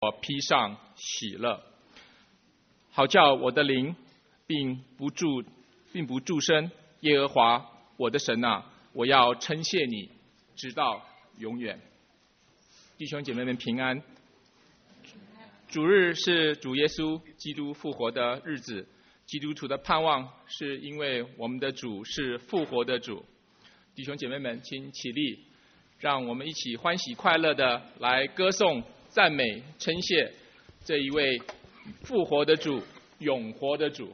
我披上喜乐，好叫我的灵并不住声。耶和华我的神啊，我要称谢你，直到永远。弟兄姐妹们平安。主日是主耶稣基督复活的日子，基督徒的盼望是因为我们的主是复活的主。弟兄姐妹们，请起立，让我们一起欢喜快乐的来歌颂、赞美、称谢这一位复活的主、永活的主。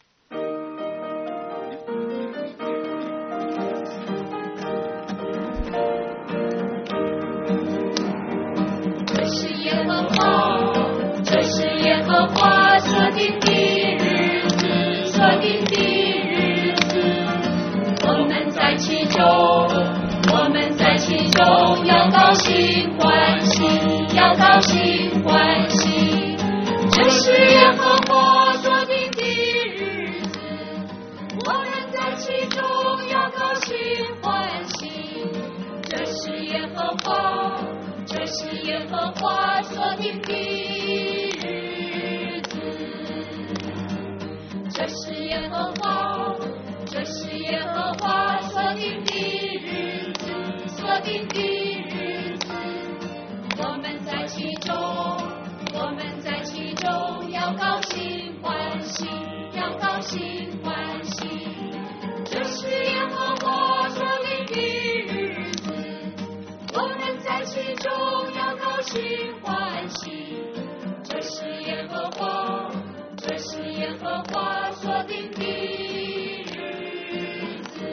这是耶和华，这是耶和华所定的日子，所定的日子，我们在其中，我们在其中要高兴欢喜，要高兴欢喜。这是耶和华所定的日子，我们在其中要高兴欢喜。这是耶和华，这是耶和华所定的日子，这是耶和华，这是耶和华所定的日子，所定的日子，我们在其中，我们在其中要高兴欢喜，要高兴欢喜。这是耶和华所定的日子，我们在其中要高兴欢喜。这是耶和华，这是耶和华所定的日子。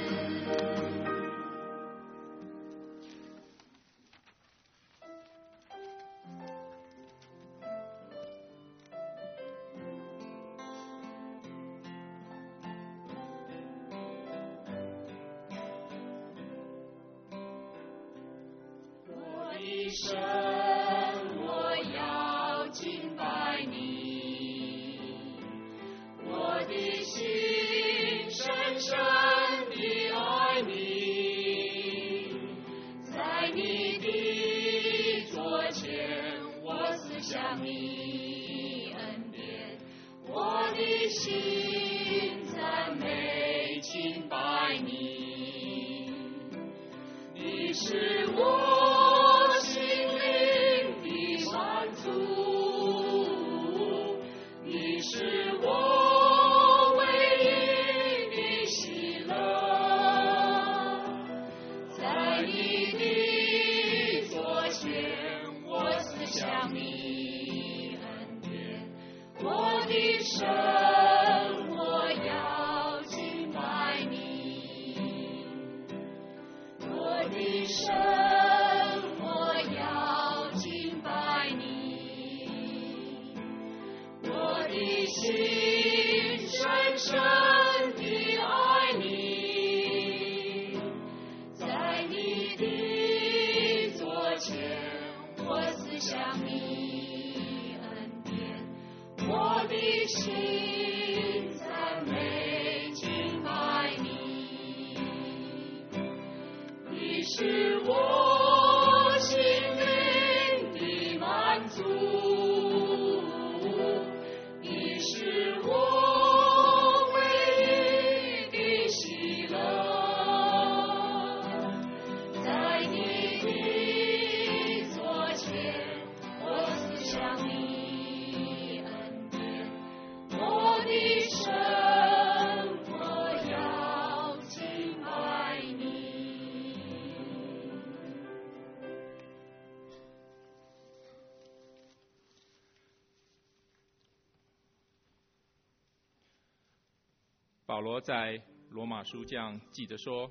我的神，我要敬拜你，我的心深深地爱你，在你的桌前，我思想你恩典，我的心赞美敬拜你，你是我神，我要敬拜你，我的神，我要敬拜你，我的心深深地爱你，在你的桌前，我思想你恩典，我的心赞美敬拜你，你是我心灵的满足，你是我唯一的喜乐，在你的桌前，我思想你恩典，我的神，我要敬拜你。 保罗在罗马书这样记着说：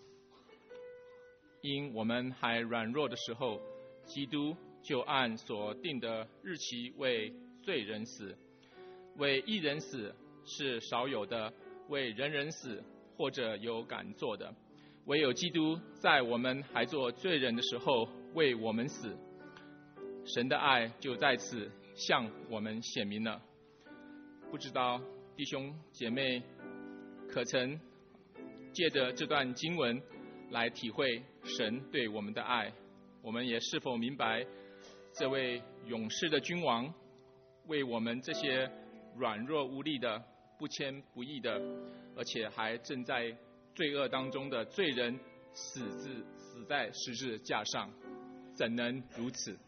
因我们还软弱的时候，基督就按所定的日期为罪人死。为一人死是少有的，为人人死或者有敢做的。唯有基督在我们还做罪人的时候为我们死，神的爱就在此向我们显明了。不知道弟兄姐妹可曾借着这段经文来体会神对我们的爱？我们也是否明白这位勇士的君王，为我们这些软弱无力的、不谦不义的，而且还正在罪恶当中的罪人死在十字架上，怎能如此？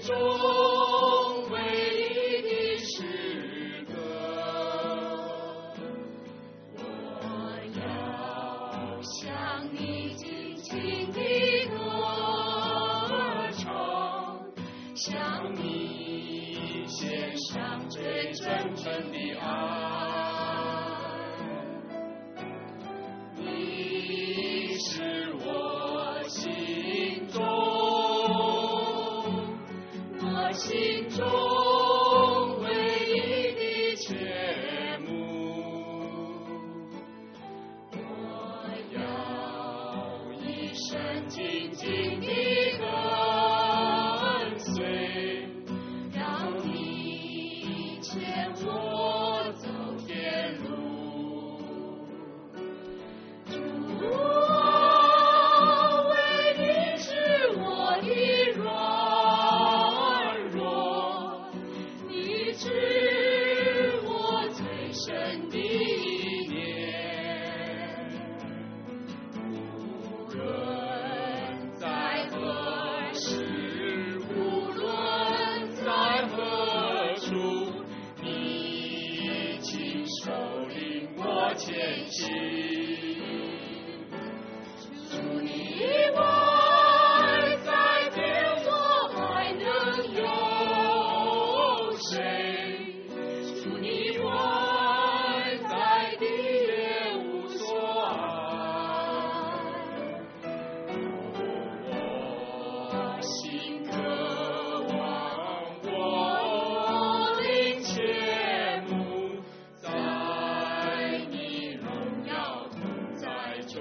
中唯一的诗歌，我要向你尽情地歌唱，向你献上最真诚的爱。你是我心中唯一的切慕，我要一生紧紧地跟随，让你牵我走天路。主啊，唯你是我的软弱，你知我最深的意念。无论在何时，无论在何处，你亲手领我前行。主你外，在天我还能有谁？主你外，在地也无所爱。我心渴望，我灵切慕，在你荣耀同在中。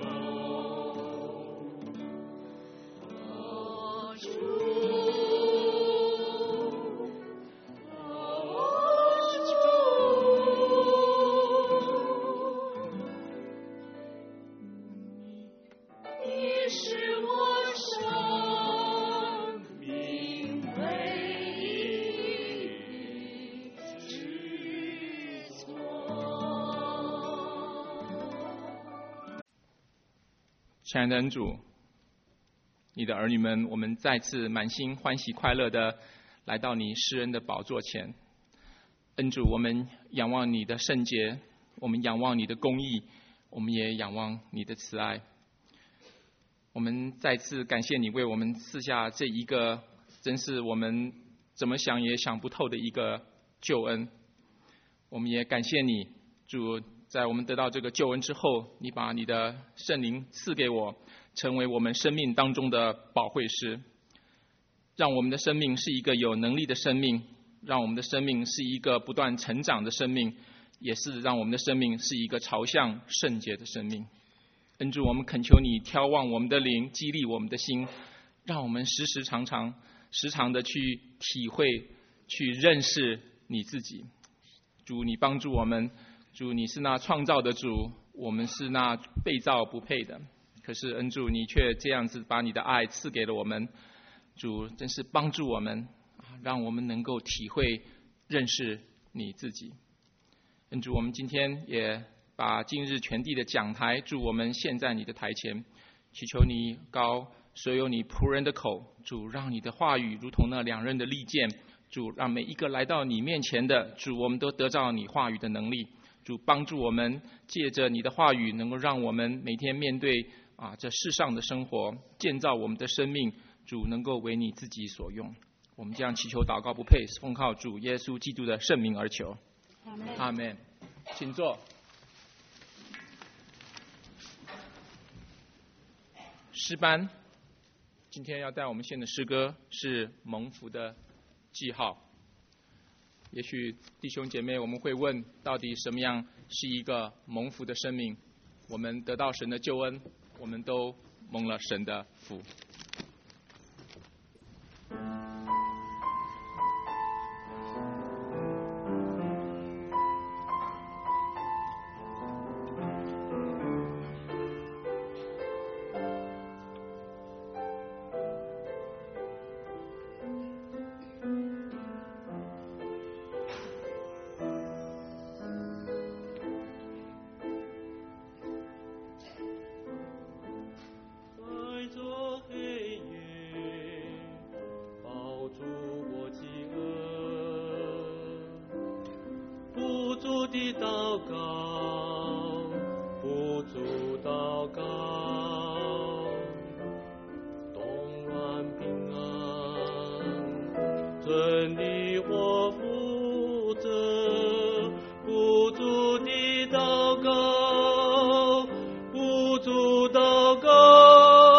你是我生命唯一之所。 亲爱的恩主，你的儿女们，我们再次满心欢喜快乐的来到你施恩的宝座前。恩主，我们仰望你的圣洁，我们仰望你的公义，我们也仰望你的慈爱。我们再次感谢你为我们赐下这一个真是我们怎么想也想不透的一个救恩。我们也感谢你，主，在我们得到这个救恩之后，你把你的圣灵赐给我，成为我们生命当中的保惠师，让我们的生命是一个有能力的生命，让我们的生命是一个不断成长的生命，也是让我们的生命是一个朝向圣洁的生命。恩主，我们恳求你眺望我们的灵，激励我们的心，让我们时常的去体会，去认识你自己。主，你帮助我们，主，你是那创造的主，我们是那被造不配的。可是恩主，你却这样子把你的爱赐给了我们。主，真是帮助我们，让我们能够体会认识你自己。恩主，我们今天也把今日全地的讲台，主，我们献在你的台前，祈求你高所有你仆人的口，主，让你的话语如同那两刃的利剑，主，让每一个来到你面前的主，我们都得到你话语的能力。主，帮助我们借着你的话语，能够让我们每天面对这世上的生活，建造我们的生命，主，能够为你自己所用。我们这样祈求祷告不配，奉靠主耶稣基督的圣名而求。阿们。请坐。诗班今天要带我们献的诗歌是蒙福的记号。也许弟兄姐妹我们会问，到底什么样是一个蒙福的生命？我们得到神的救恩，我们都蒙了神的福。 在这黑的祷告，不住祷告，动乱平安，真理或负责，不住的祷告，不住祷告。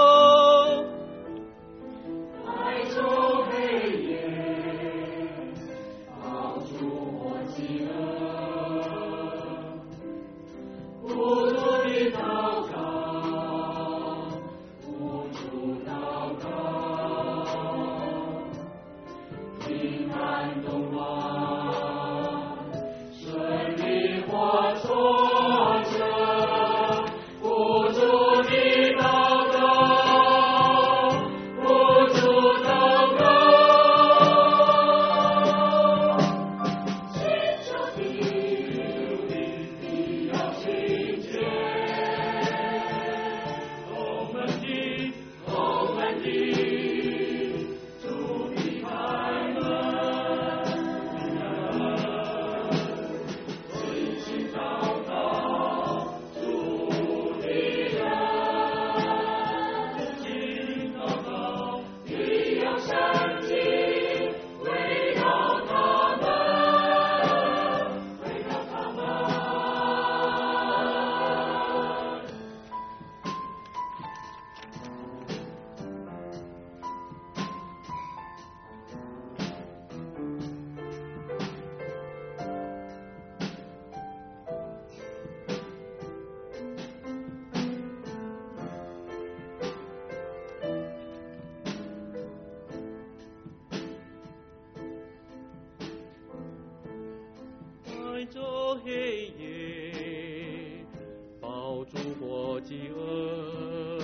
着黑夜，抱住我饥饿，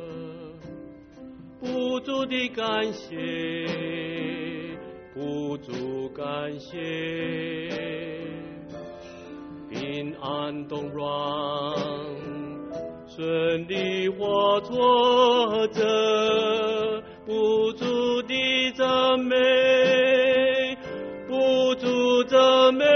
不住的感谢，不住感谢，平安动乱，顺利或挫折，不住的赞美，不住赞美。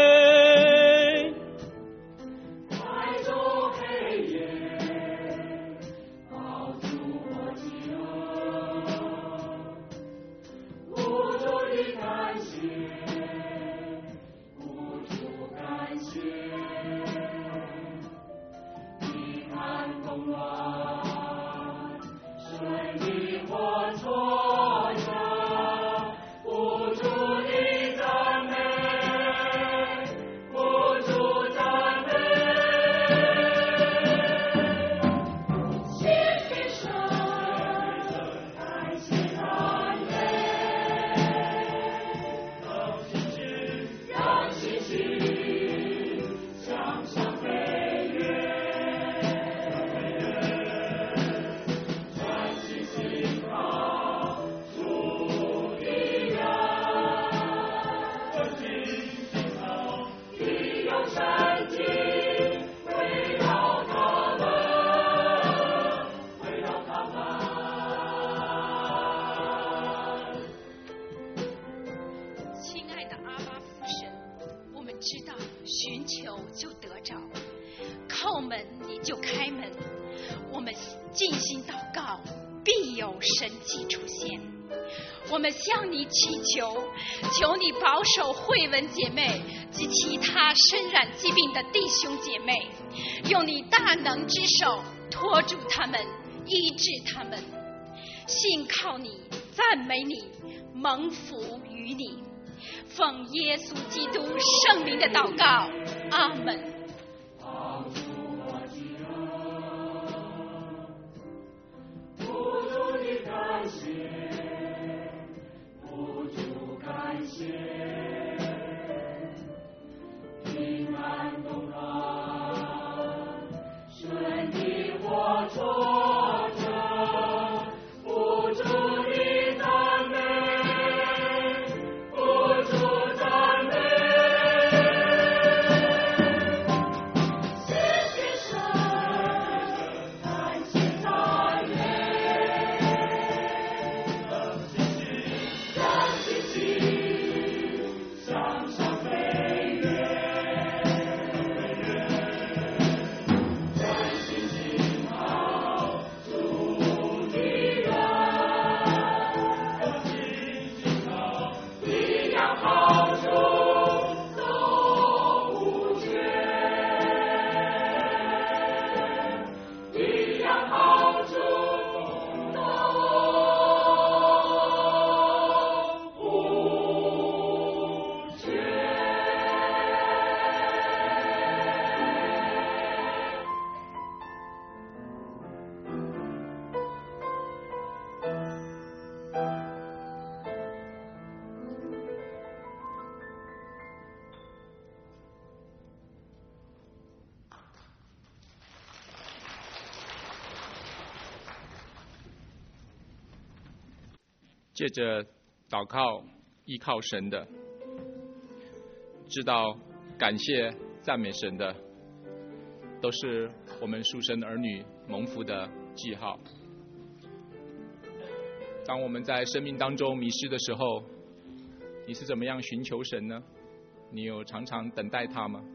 叩门你就开门，我们尽心祷告，必有神迹出现。我们向你祈求，求你保守慧文姐妹及其他身染疾病的弟兄姐妹，用你大能之手托住他们，医治他们。信靠你，赞美你，蒙福于你。奉耶稣基督圣名的祷告，阿们。 我借着祷告依靠神的，知道感谢赞美神的，都是我们属神儿女蒙福的记号。当我们在生命当中迷失的时候，你是怎么样寻求神呢？你有常常等待他吗？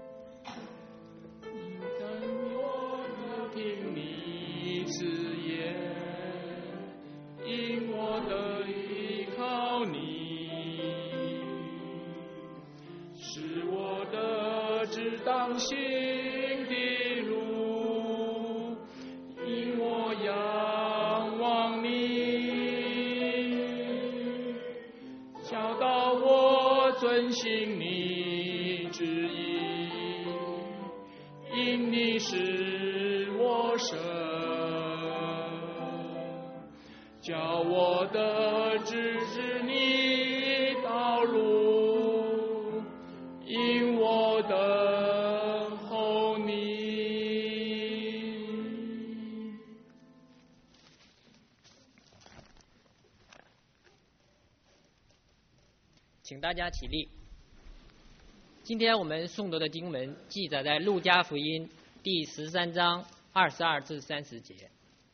听你之言，因我的依靠你，是我的直当行的路，因我仰望你，教导我遵行你旨意，因你是我神，叫我的指示你道路，因我等候你。 请大家起立。今天我们诵读的经文记载在路加福音第13章22至30节。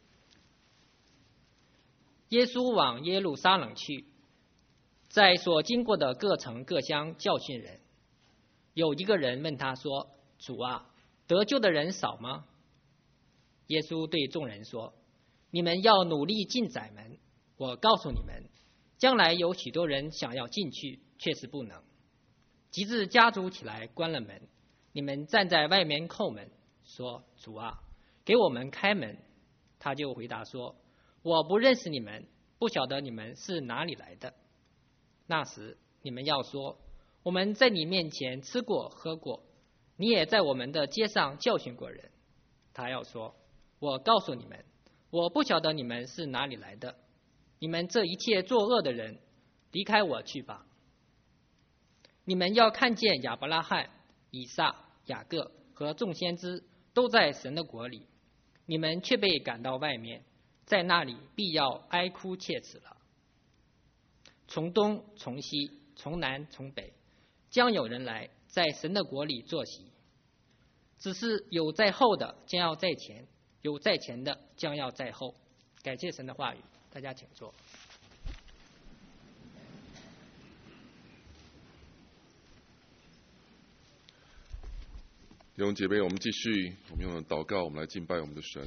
耶稣往耶路撒冷去，在所经过的各城各乡教训人。有一个人问他说：“主啊，得救的人少吗？”耶稣对众人说：“你们要努力进窄门。我告诉你们，将来有许多人想要进去，却是不能。及至家族起来关了门，你们站在外面叩门，说：主啊，给我们开门。他就回答说：我不认识你们，不晓得你们是哪里来的。那时你们要说：我们在你面前吃过喝过，你也在我们的街上教训过人。他要说：我告诉你们，我不晓得你们是哪里来的，你们这一切作恶的人，离开我去吧。你们要看见亚伯拉罕、以撒、雅各和众先知都在神的国里，你们却被赶到外面，在那里必要哀哭切齿了。从东从西从南从北，将有人来在神的国里坐席。只是有在后的将要在前，有在前的将要在后。感谢神的话语，大家请坐。 弟兄姐妹，我们继续，我们用祷告，我们来敬拜我们的神。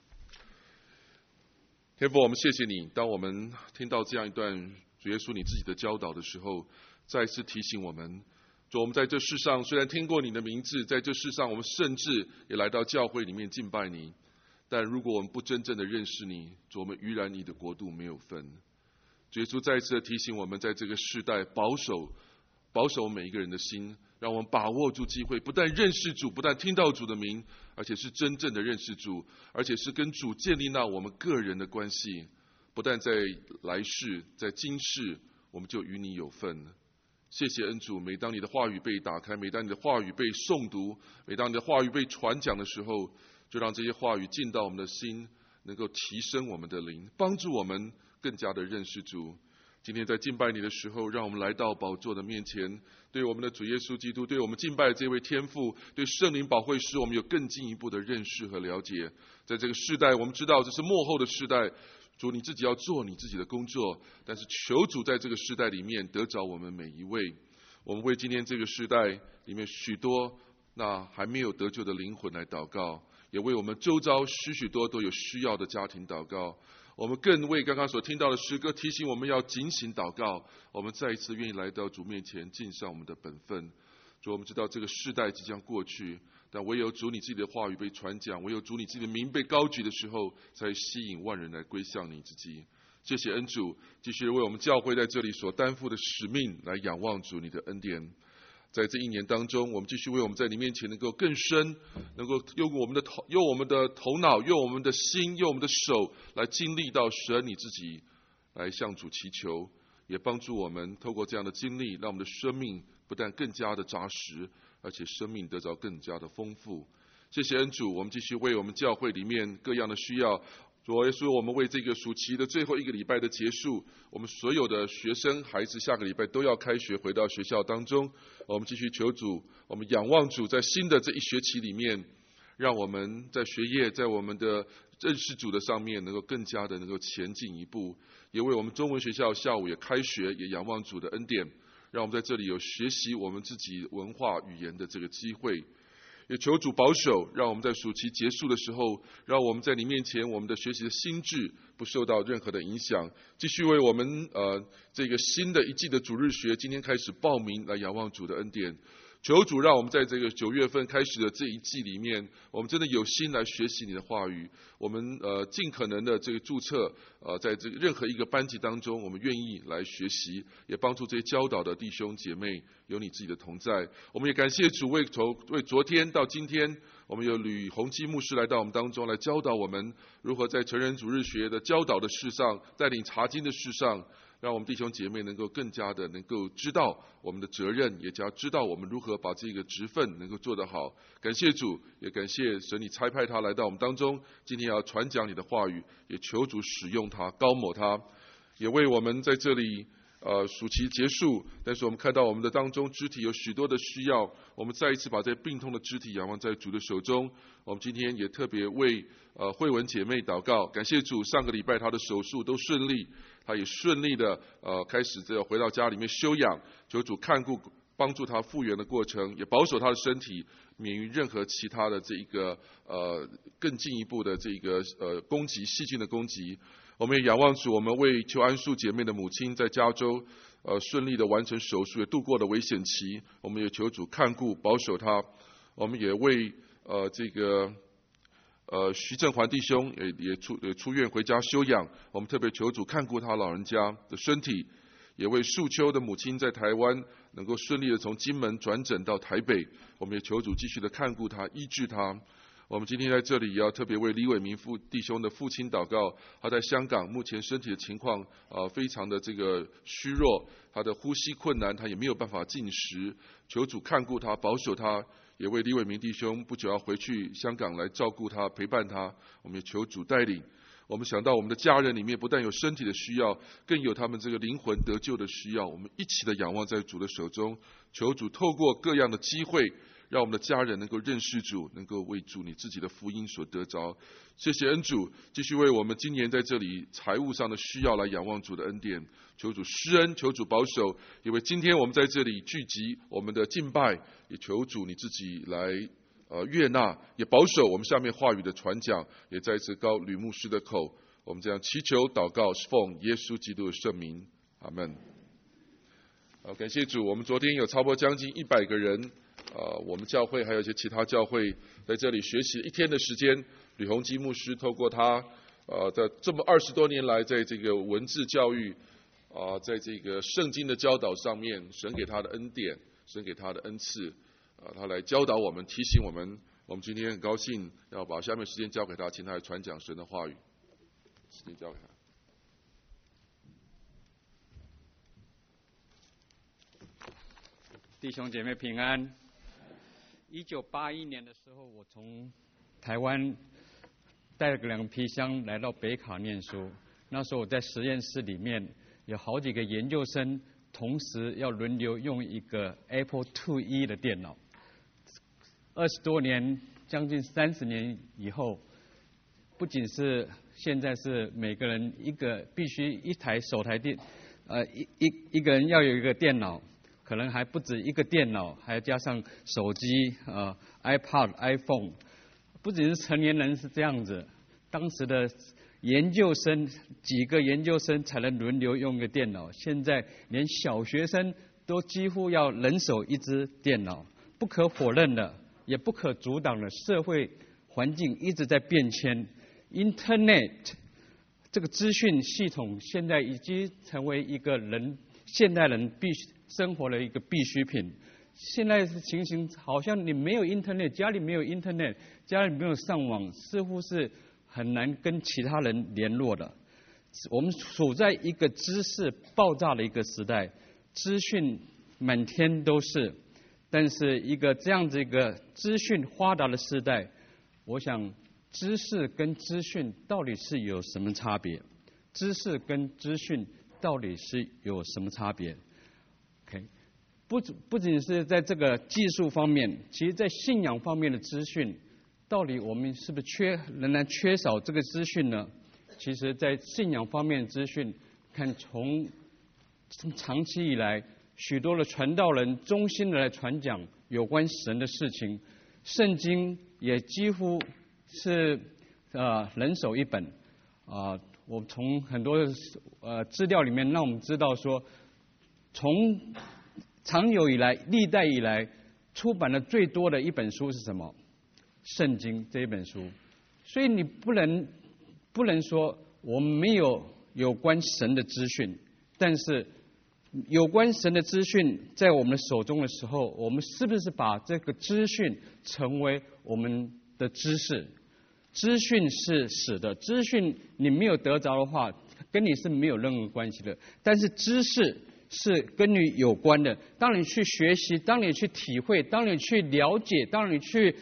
天父，我们谢谢你，当我们听到这样一段主耶稣你自己的教导的时候，再次提醒我们，主，我们在这世上虽然听过你的名字，在这世上我们甚至也来到教会里面敬拜你，但如果我们不真正的认识你，主，我们依然你的国度没有份。主耶稣再一次的提醒我们，在这个世代保守每一个人的心，让我们把握住机会，不但认识主，不但听到主的名，而且是真正的认识主，而且是跟主建立那我们个人的关系。不但在来世，在今世，我们就与你有份。谢谢恩主，每当你的话语被打开，每当你的话语被诵读，每当你的话语被传讲的时候，就让这些话语进到我们的心，能够提升我们的灵，帮助我们更加的认识主。今天在敬拜你的时候，让我们来到宝座的面前，对我们的主耶稣基督，对我们敬拜的这位天父，对圣灵保惠师，我们有更进一步的认识和了解。在这个世代，我们知道这是末后的世代，主你自己要做你自己的工作，但是求主在这个世代里面得着我们每一位。我们为今天这个世代里面许多那还没有得救的灵魂来祷告，也为我们周遭许多都有需要的家庭祷告。我们更为刚刚所听到的诗歌提醒我们要警醒祷告，我们再一次愿意来到主面前尽上我们的本分。主，我们知道这个世代即将过去，但唯有主你自己的话语被传讲，唯有主你自己的名被高举的时候，才吸引万人来归向你自己。谢谢恩主，继续为我们教会在这里所担负的使命来仰望主你的恩典。在这一年当中，我们继续为我们在你面前能够更深，能够用我们的头脑，用我们的心，用我们的手来经历到神你自己，来向主祈求，也帮助我们透过这样的经历，让我们的生命不但更加的扎实，而且生命得着更加的丰富。谢谢恩主，我们继续为我们教会里面各样的需要主耶稣，我们为这个暑期的最后一个礼拜的结束，我们所有的学生孩子下个礼拜都要开学，回到学校当中，我们继续求主，我们仰望主，在新的这一学期里面，让我们在学业，在我们的认识主的上面，能够更加的能够前进一步。也为我们中文学校下午也开学，也仰望主的恩典，让我们在这里有学习我们自己文化语言的这个机会。也求主保守，让我们在暑期结束的时候，让我们在你面前，我们的学习的心智不受到任何的影响。继续为我们这个新的一季的主日学，今天开始报名来仰望主的恩典。求主让我们在这个9月份开始的这一季里面，我们真的有心来学习你的话语。我们尽可能的这个注册在这个任何一个班级当中，我们愿意来学习，也帮助这些教导的弟兄姐妹有你自己的同在。我们也感谢主为昨天到今天，我们有吕宏基牧师来到我们当中，来教导我们如何在成人主日学的教导的事上，带领查经的事上，让我们弟兄姐妹能够更加的能够知道我们的责任，也加知道我们如何把这个职分能够做得好。感谢主，也感谢神你差派他来到我们当中，今天要传讲你的话语，也求主使用他，高抹他，也为我们在这里暑期结束，但是我们看到我们的当中肢体有许多的需要，我们再一次把这病痛的肢体仰望在主的手中。我们今天也特别为慧文姐妹祷告，感谢主，上个礼拜她的手术都顺利，她也顺利的开始回到家里面休养，求主看顾帮助她复原的过程，也保守她的身体免于任何其他的这一个更进一步的这个攻击，细菌的攻击。我们也仰望主，我们为邱安树姐妹的母亲在加州顺利的完成手术，也度过了危险期。我们也求主看顾保守她。我们也为这个徐正环弟兄也出院回家休养，我们特别求主看顾他老人家的身体。也为树秋的母亲在台湾能够顺利的从金门转诊到台北，我们也求主继续的看顾他，医治他。我们今天在这里也要特别为李伟明弟兄的父亲祷告，他在香港目前身体的情况非常的这个虚弱，他的呼吸困难，他也没有办法进食，求主看顾他，保守他。也为李伟明弟兄不久要回去香港来照顾他，陪伴他，我们也求主带领。我们想到我们的家人里面不但有身体的需要，更有他们这个灵魂得救的需要，我们一起的仰望在主的手中，求主透过各样的机会，让我们的家人能够认识主，能够为主你自己的福音所得着。谢谢恩主，继续为我们今年在这里财务上的需要来仰望主的恩典，求主施恩，求主保守。因为今天我们在这里聚集我们的敬拜，也求主你自己来悦纳，也保守我们下面话语的传讲，也再次高吕牧师的口。我们这样祈求祷告，是奉耶稣基督的圣名，阿们。好，感谢主，我们昨天有差不多将近100个人，我们教会还有一些其他教会在这里学习1天的时间。吕宏基牧师透过他在这么20多年来，在这个文字教育在这个圣经的教导上面，神给他的恩典，神给他的恩赐，他来教导我们，提醒我们。我们今天很高兴要把下面时间交给他，请他来传讲神的话语。时间交给他。 弟兄姐妹平安。1981年的时候，我从台湾带了2批箱来到北卡念书。那时候我在实验室里面有好几个研究生，同时要轮流用一个 Apple IIe 的电脑。20多年，将近30年以后，不仅是现在是每个人必须一台手台电，一个人要有一个电脑。可能还不止一个电脑，还要加上手机，iPad、iPhone， 不仅是成年人是这样子，当时的研究生几个研究生才能轮流用个电脑，现在连小学生都几乎要人手一只电脑。不可否认的，也不可阻挡的，社会环境一直在变迁 ，Internet 这个资讯系统现在已经成为一个现代人生活的一个必需品。现在的情形好像你没有 Internet， 家里没有 Internet， 家里没有上网，似乎是很难跟其他人联络的。我们处在一个知识爆炸的一个时代，资讯满天都是，但是一个这样子一个资讯发达的时代，我想知识跟资讯到底是有什么差别？知识跟资讯到底是有什么差别 ？OK， 不仅是在这个技术方面，其实在信仰方面的资讯，到底我们是不是仍然缺少这个资讯呢？其实，在信仰方面的资讯，看从长期以来，许多的传道人衷心的来传讲有关神的事情，圣经也几乎是人手一本我从很多资料里面让我们知道说，从长久以来、历代以来出版的最多的一本书是什么？圣经这一本书。所以你不能说我们没有关神的资讯，但是有关神的资讯在我们手中的时候，我们是不是把这个资讯成为我们的知识？资讯是死的，资讯你没有得着的话，跟你是没有任何关系的。但是知识是跟你有关的。当你去学习，当你去体会，当你去了解，当你去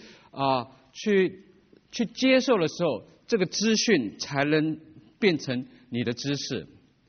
接受的时候，这个资讯才能变成你的知识。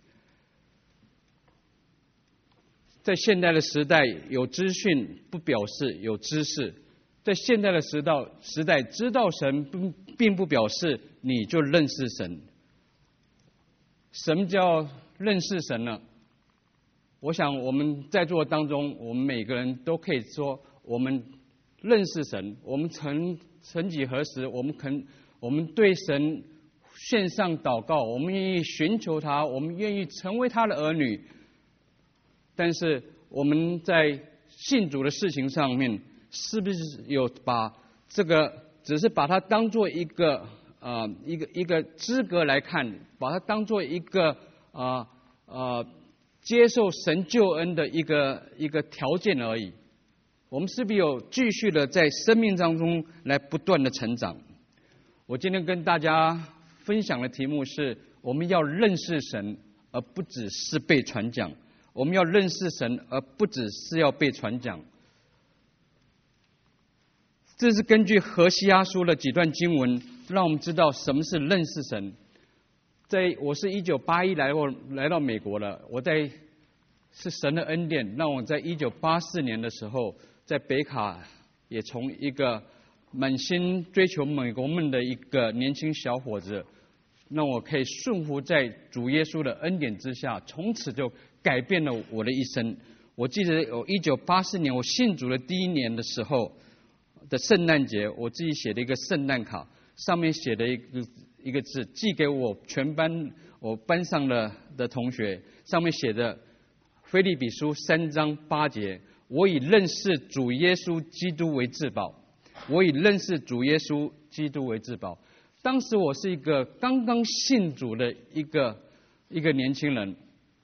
在现代的时代，有资讯不表示有知识。在现在的时代，知道神并不表示你就认识神。什么叫认识神呢？我想我们在座当中，我们每个人都可以说，我们认识神。我们曾几何时，我们对神献上祷告，我们愿意寻求他，我们愿意成为他的儿女。但是我们在信主的事情上面，是不是有把这个只是把它当做一个资格来看，把它当做一个接受神救恩的一个条件而已？我们是不是有继续的在生命当中来不断的成长？我今天跟大家分享的题目是：我们要认识神，而不只是被传讲。我们要认识神，而不只是要被传讲。这是根据何西阿书的几段经文，让我们知道什么是认识神。我是1981来到美国了，是神的恩典，让我在1984年的时候，在北卡也从一个满心追求美国梦的一个年轻小伙子，让我可以顺服在主耶稣的恩典之下，从此就改变了我的一生。我记得有1984年我信主的第一年的时候的圣诞节，我自己写了一个圣诞卡，上面写的一个字，寄给我全班我班上的同学，上面写着腓立比书3章8节：我以认识主耶稣基督为至宝。我以认识主耶稣基督为至宝。当时我是一个刚刚信主的一个年轻人，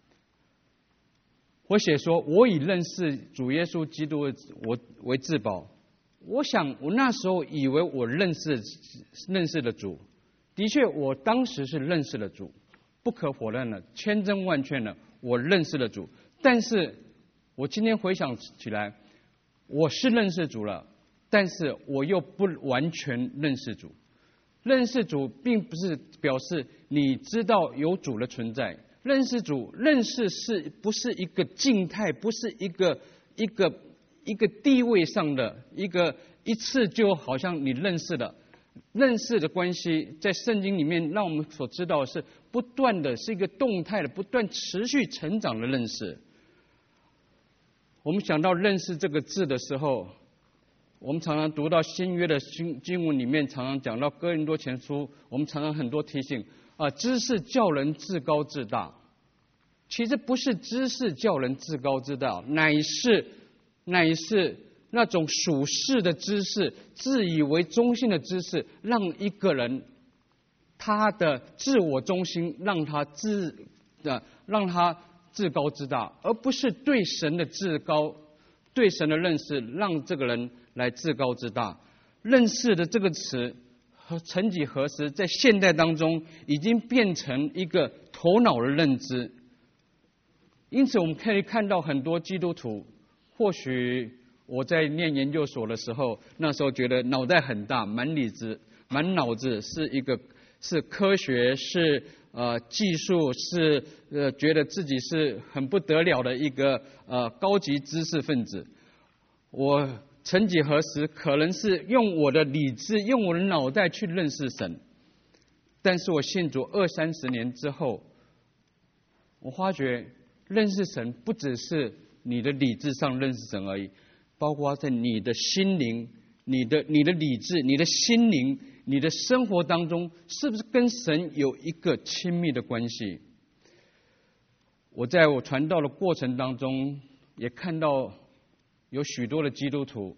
我写说我以认识主耶稣基督为至宝。我想我那时候以为我认识了主，的确我当时是认识了主，不可否认的，千真万确的我认识了主。但是我今天回想起来，我是认识主了，但是我又不完全认识主。认识主并不是表示你知道有主的存在，认识主，认识是不是一个静态，不是一个地位上的一次就好像你认识了。认识的关系在圣经里面让我们所知道的是不断的，是一个动态的，不断持续成长的认识。我们想到认识这个字的时候，我们常常读到新约的经文里面，常常讲到哥林多前书，我们常常很多提醒知识叫人自高自大。其实不是知识叫人自高自大，乃是那种属世的知识，自以为中心的知识，让一个人他的自我中心，让他自高自大，而不是对神的对神的认识，让这个人来自高自大。认识的这个词曾几何时在现代当中已经变成一个头脑的认知。因此我们可以看到很多基督徒，或许我在念研究所的时候，那时候觉得脑袋很大，满脑子是科学，是技术，是觉得自己是很不得了的一个高级知识分子。我曾几何时可能是用我的理智，用我的脑袋去认识神，但是我信主20-30年之后，我发觉认识神不只是你的理智上认识神而已，包括在你的心灵、你的理智、你的心灵、你的生活当中，是不是跟神有一个亲密的关系？我在我传道的过程当中，也看到有许多的基督徒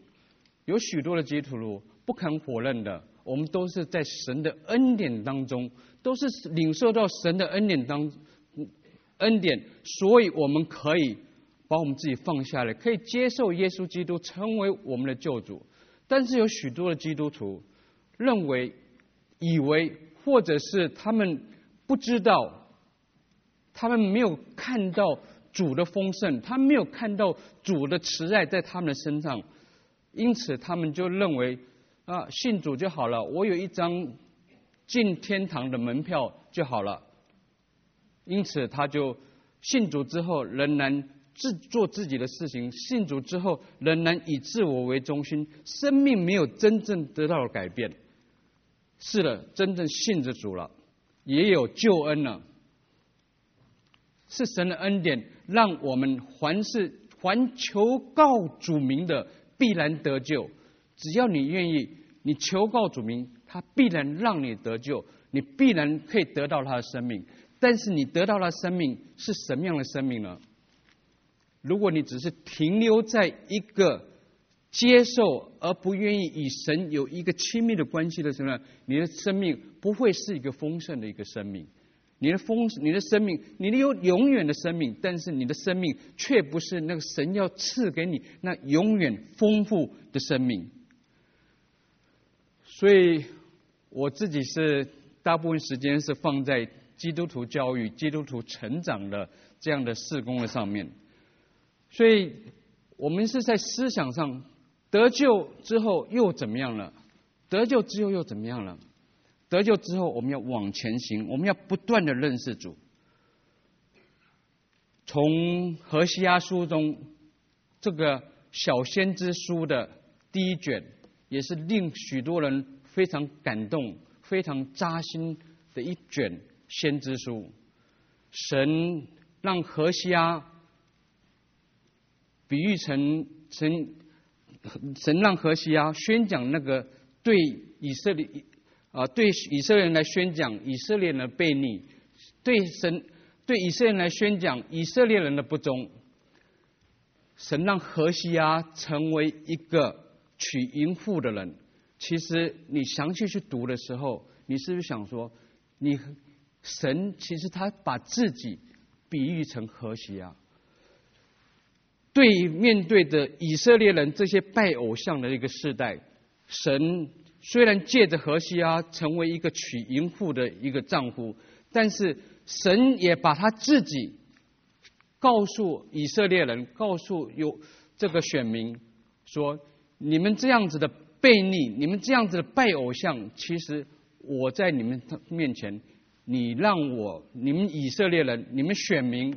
不肯否认的，我们都是在神的恩典当中，都是领受到神的恩典，所以我们可以把我们自己放下来，可以接受耶稣基督成为我们的救主。但是有许多的基督徒以为，或者是他们不知道，他们没有看到主的丰盛，他们没有看到主的慈爱在他们的身上，因此他们就认为信主就好了，我有一张进天堂的门票就好了。因此他就信主之后仍然做自己的事情，信主之后仍然以自我为中心，生命没有真正得到改变。是的，真正信着主了，也有救恩了，是神的恩典，让我们凡求告主名的必然得救。只要你愿意，你求告主名，他必然让你得救，你必然可以得到他的生命。但是你得到的生命是什么样的生命呢？如果你只是停留在一个接受而不愿意与神有一个亲密的关系的时候呢，你的生命不会是一个丰盛的一个生命。你的生命，你有永远的生命，但是你的生命却不是那个神要赐给你那永远丰富的生命。所以我自己是大部分时间是放在基督徒教育、基督徒成长的这样的事工的上面，所以我们是在思想上得救之后又怎么样了？得救之后又怎么样了？得救之后我们要往前行，我们要不断的认识主。从何西阿书中这个小先知书的第一卷，也是令许多人非常感动、非常扎心的一卷先知书。神让何西阿比喻成神让何西阿宣讲那个对以色列人来宣讲以色列人的悖逆，对以色列人来宣讲以色列人的不忠。神让何西阿成为一个娶淫妇的人。其实你详细去读的时候，你是不是想说，神其实他把自己比喻成何西阿，面对的以色列人这些拜偶像的一个世代，神虽然借着何西阿成为一个娶淫妇的一个丈夫，但是神也把他自己告诉以色列人，告诉有这个选民说，你们这样子的悖逆，你们这样子的拜偶像，其实我在你们面前，你们以色列人，你们选民，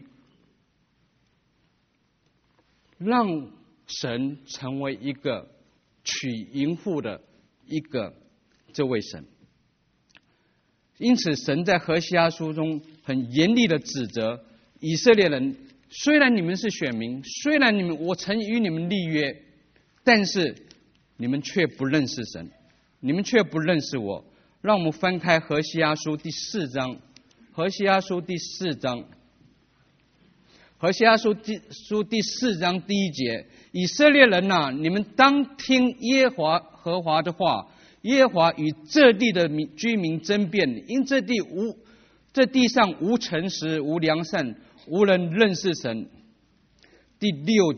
让神成为一个娶淫妇的这位神。因此神在何西阿书中很严厉的指责以色列人，虽然你们是选民，虽然我曾与你们立约，但是你们却不认识神，你们却不认识我。让我们翻开何西阿书第4章，何西阿书第4章，何西阿书第4章第1节，以色列人啊，你们当听耶和华的话，耶和华与这地的居民争辩，因这地上无诚实，无良善，无人认识神。第6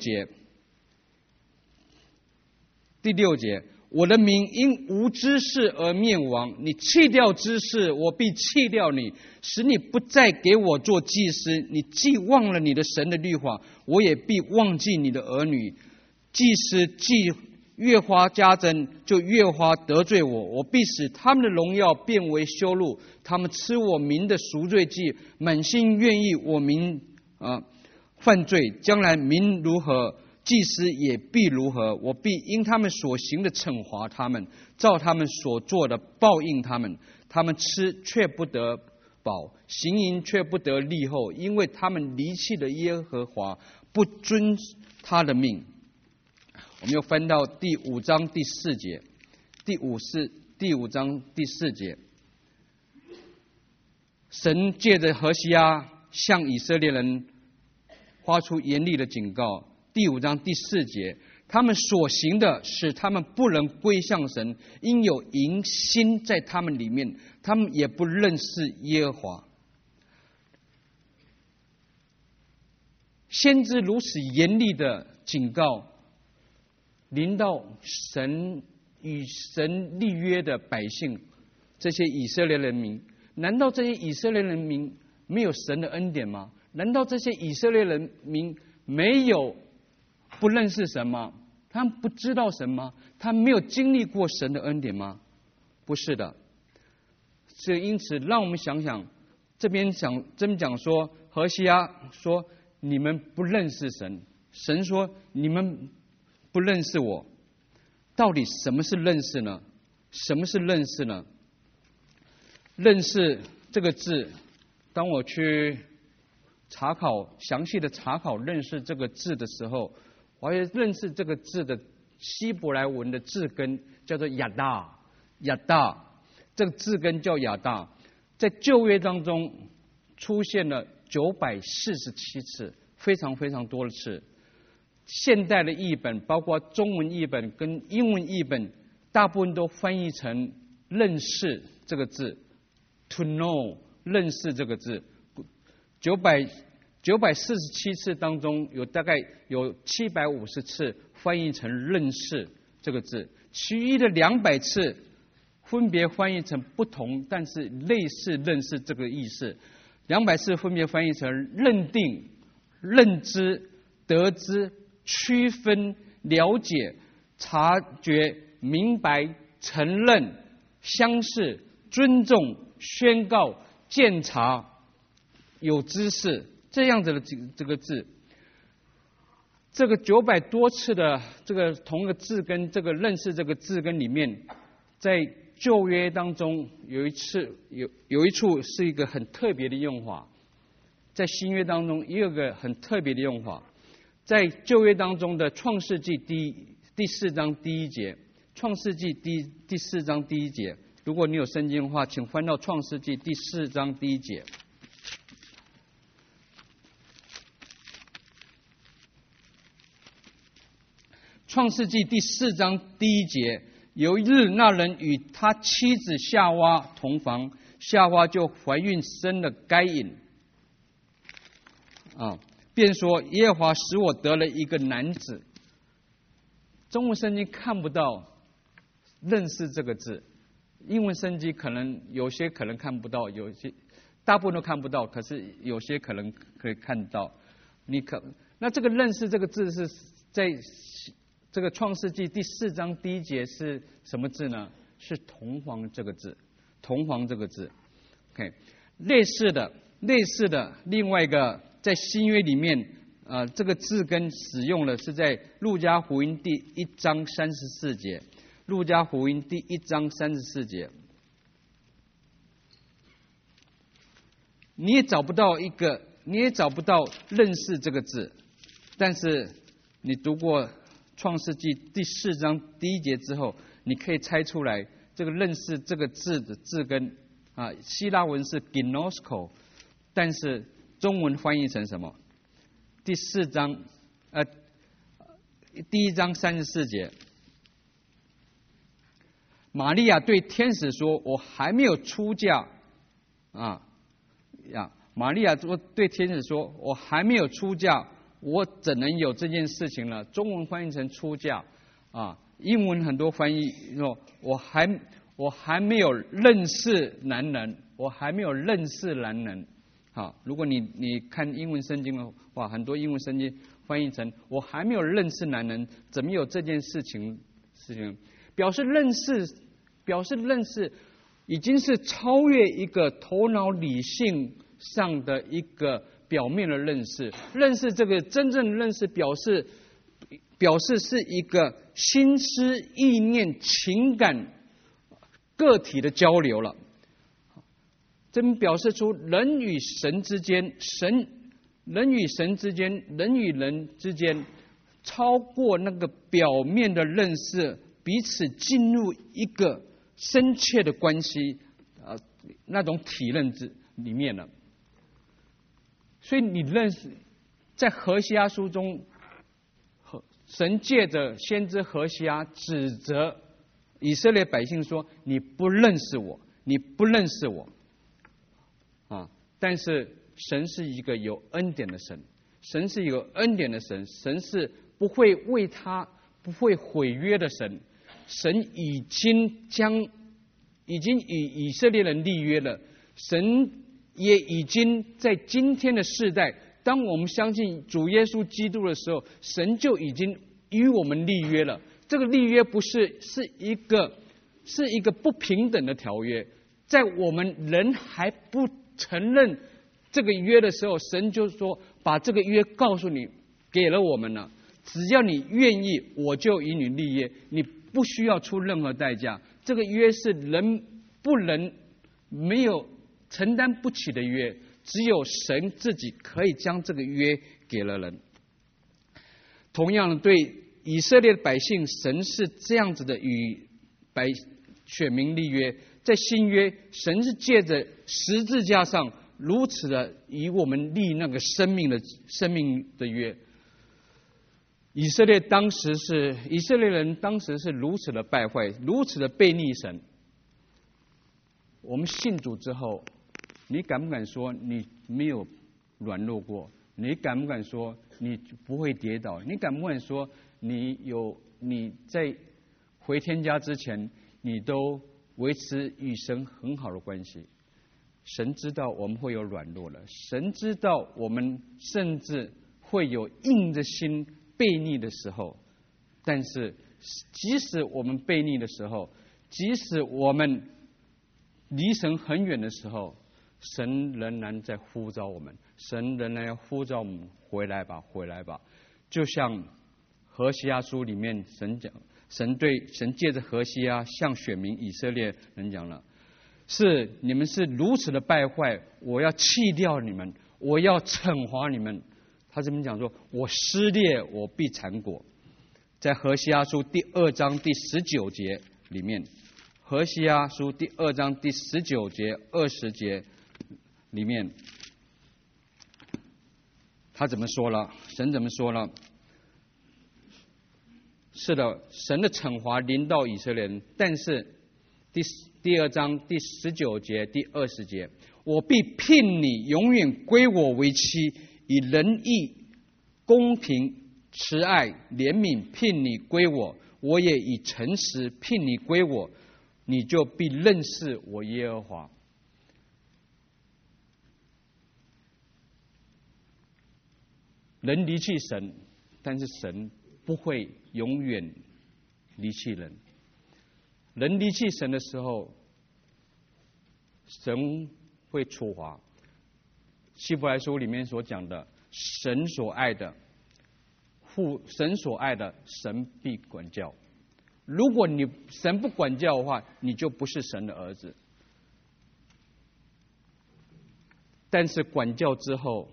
节，我的民因无知识而灭亡，你弃掉知识，我必弃掉你，使你不再给我做祭司。你既忘了你的神的律法，我也必忘记你的儿女。 祭司既越发加增，就越发得罪我。我必使他们的荣耀变为羞辱。他们吃我民的赎罪祭，满心愿意我民犯罪。将来民如何，祭司也必如何。我必因他们所行的惩罚他们，照他们所做的报应他们。他们吃却不得饱，行淫却不得利后，因为他们离弃了耶和华，不遵他的命。我们又翻到第5章第4节，第5章第4节，神借着何西阿向以色列人发出严厉的警告。第5章第4节，他们所行的使他们不能归向神，因有淫心在他们里面，他们也不认识耶和华。先知如此严厉的警告临到神与神立约的百姓，这些以色列人民，难道这些以色列人民没有神的恩典吗？难道这些以色列人民没有不认识神吗？他们不知道神吗？他们没有经历过神的恩典吗？不是的。所以因此让我们想想，这边讲说，何西阿说你们不认识神，神说你们不认识我。到底什么是认识呢？什么是认识呢？认识这个字，当我去详细的查考认识这个字的时候，我也认识这个字的希伯来文的字根叫做亚大，这个字根叫亚大，在旧约当中出现了947次，非常非常多的次。现代的译本，包括中文译本跟英文译本，大部分都翻译成认识这个字 ，to know 认识这个字。947次当中，大概有750次翻译成认识这个字，其余的200次分别翻译成不同但是类似认识这个意思。200次分别翻译成认定、认知、得知、区分、了解、察觉、明白、承认、相视、尊重、宣告、鉴察、有知识，这样子的这个字。这个900多次的这个同一个字根，这个认识这个字根里面，在旧约当中有一处是一个很特别的用法，在新约当中也有个很特别的用法。在旧约当中的创世纪第4章第1节，创世纪第4章第1节，如果你有圣经的话，请翻到创世纪第4章第1节。创世纪第4章第1节，有一日，那人与他妻子夏娃同房，夏娃就怀孕生了该隐，便说耶和华使我得了一个男子。中文圣经看不到认识这个字，英文圣经有些可能看不到，有些大部分都看不到，可是有些可能可以看到。那这个认识这个字是在这个创世纪第4章第1节是什么字呢？是同房这个字，同房这个字。OK， 类似的另外一个在新约里面，这个字根使用的是在路加福音第1章34节，路加福音第1章34节。你也找不到认识这个字，但是你读过创世纪第4章第1节之后，你可以猜出来这个认识这个字的字根希腊文是 ginosko， 但是中文翻译成什么？第1章34节，玛利亚对天使说：“我还没有出嫁。”玛利亚对天使说：“我还没有出嫁，我怎能有这件事情呢？”中文翻译成出嫁英文很多翻译说：“我还没有认识男人，我还没有认识男人。”如果你看英文圣经的话，很多英文圣经翻译成我还没有认识男人，怎么有这件事情？表示认识已经是超越一个头脑理性上的一个表面的认识。认识这个真正认识，表示是一个心思意念情感个体的交流了。这表示出人与神之间，人与神之间，人与人之间，超过那个表面的认识，彼此进入一个深切的关系，那种体认里面了。所以你认识，在何西阿书中，神借着先知何西阿指责以色列百姓说：“你不认识我，你不认识我。”但是神是一个有恩典的神，神是有恩典的神，神是不会毁约的神。神已经与以色列人立约了，神也已经在今天的世代，当我们相信主耶稣基督的时候，神就已经与我们立约了。这个立约不是一个不平等的条约，在我们人还不承认这个约的时候，神就说把这个约告诉你，给了我们了。只要你愿意，我就与你立约，你不需要出任何代价。这个约是人不能没有承担不起的约，只有神自己可以将这个约给了人。同样的，对以色列的百姓，神是这样子的与选民立约。在新约，神是借着十字架上如此的与我们立那个生命的约。以色列人当时是如此的败坏，如此的悖逆神。我们信主之后，你敢不敢说你没有软弱过？你敢不敢说你不会跌倒？你敢不敢说你在回天家之前，你都维持与神很好的关系？神知道我们会有软弱了，神知道我们甚至会有硬着心悖逆的时候，但是即使我们悖逆的时候，即使我们离神很远的时候，神仍然在呼召我们，神仍然要呼召我们回来吧，回来吧。就像何西阿书里面神讲，神借着何西阿向选民以色列人讲了，是你们是如此的败坏，我要弃掉你们，我要惩罚你们。他这边讲说，我撕裂，我必缠裹。在何西阿书第2章第19节里面，何西阿书第2章第19节、20节里面，他怎么说了？神怎么说了？是的，神的惩罚临到以色列人，但是第2章第19节、第20节，我必聘你永远归我为妻，以仁义、公平、慈爱、怜悯聘你归我，我也以诚实聘你归我，你就必认识我耶和华。人离弃神，但是神不会永远离弃人。人离弃神的时候，神会处罚。希伯来书里面所讲的，神所爱的，神必管教。如果你神不管教的话，你就不是神的儿子。但是管教之后，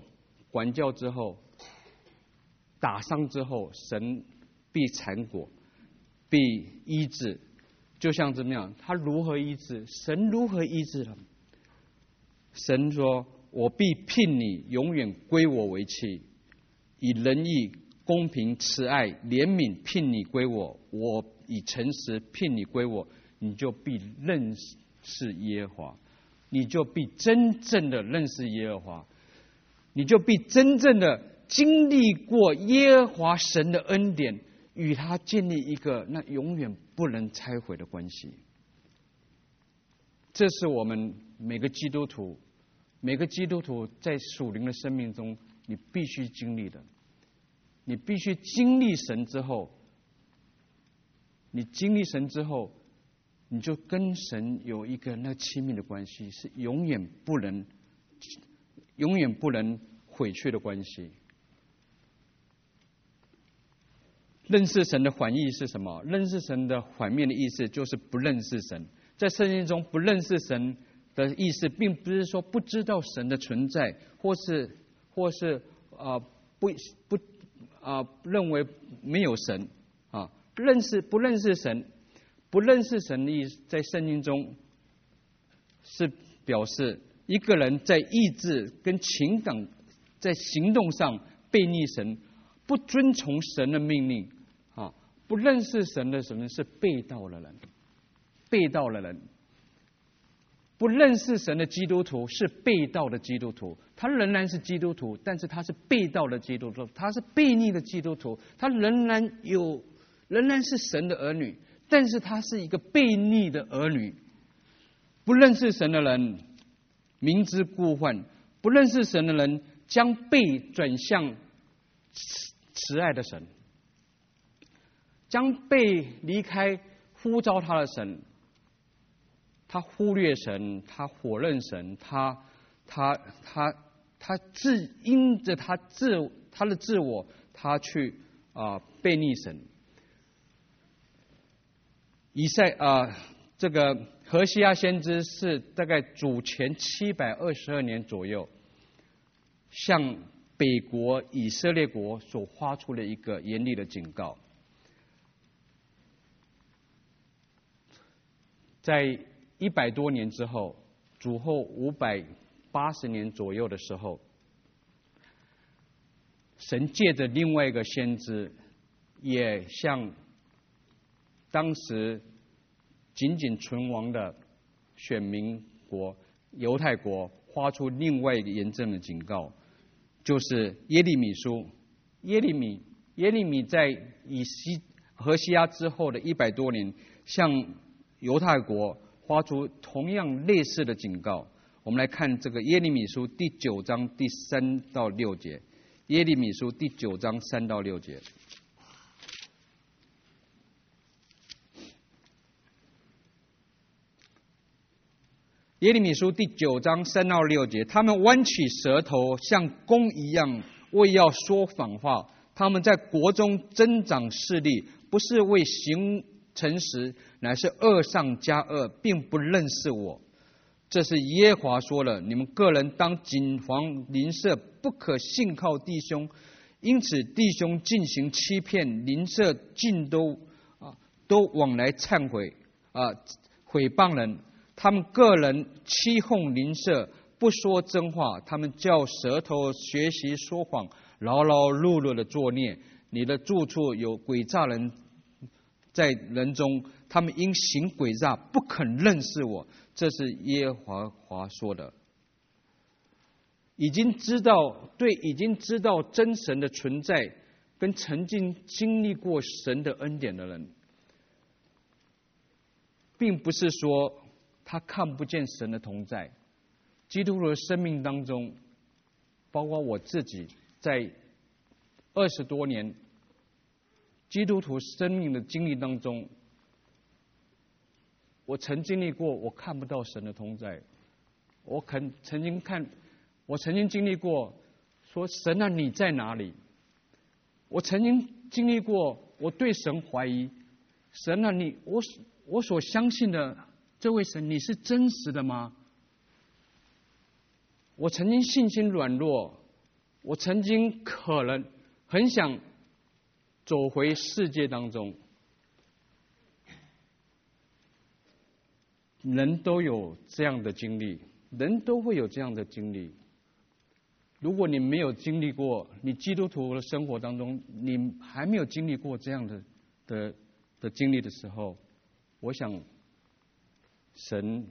打伤之后，神必缠裹，必医治。就像怎么样？他如何医治？神如何医治他们？神说：“我必聘你永远归我为妻，以仁义、公平、慈爱、怜悯聘你归我，我以诚实聘你归我，你就必认识耶和华，你就必真正的认识耶和华，你就必真正的经历过耶和华神的恩典，与他建立一个那永远不能拆毁的关系。”这是我们每个基督徒在属灵的生命中你必须经历的。 你必须经历神之后，你经历神之后，你就跟神有一个那亲密的关系，是永远不能毁去的关系。认识神的反义是什么？认识神的反面的意思就是不认识神。在圣经中，不认识神的意思，并不是说不知道神的存在，或是认为没有神啊。不认识神的意思，在圣经中是表示一个人在意志跟情感在行动上背逆神，不遵从神的命令啊。不认识神的人是背道了人。不认识神的基督徒是背道的基督徒，他仍然是基督徒，但是他是背道的基督徒，他是悖逆的基督徒，他仍然是神的儿女，但是他是一个悖逆的儿女。不认识神的人明知故犯，不认识神的人将背转向慈爱的神，将背离开呼召他的神。他忽略神，他否认神，他因着他的自我，他去悖逆神。这个何西阿先知是大概主前722年左右，向北国以色列国所发出的一个严厉的警告。在100多年之后，主后580年左右的时候，神借着另外一个先知，也向当时仅仅存亡的选民国犹太国发出另外一个严正的警告，就是耶利米书。耶利米在何西阿之后的100多年，向犹太国发出同样类似的警告。我们来看这个耶利米书第9章第3到6节。耶利米书第9章3到6节。耶利米书第9章3到6节，他们弯起舌头像弓一样，为要说谎话。他们在国中增长势力，不是为行诚实，乃是恶上加恶，并不认识我。这是耶和华说了，你们个人当谨防邻舍，不可信靠弟兄，因此弟兄进行欺骗，邻舍尽都往来忏悔毁谤人。他们个人欺哄邻舍，不说真话，他们叫舌头学习说谎，劳劳碌碌的作孽。你的住处有诡诈人在人中，他们因行诡诈不肯认识我。这是耶和华说的。已经知道真神的存在，跟曾经经历过神的恩典的人，并不是说他看不见神的同在。基督徒的生命当中，包括我自己在20多年基督徒生命的经历当中，我曾经历过我看不到神的同在。我曾经经历过说，神啊，你在哪里？我曾经经历过我对神怀疑，神啊，我所相信的这位神，你是真实的吗？我曾经信心软弱，我曾经可能很想走回世界当中。人都有这样的经历，人都会有这样的经历。如果你没有经历过，你基督徒的生活当中，你还没有经历过这样的经历的时候，我想神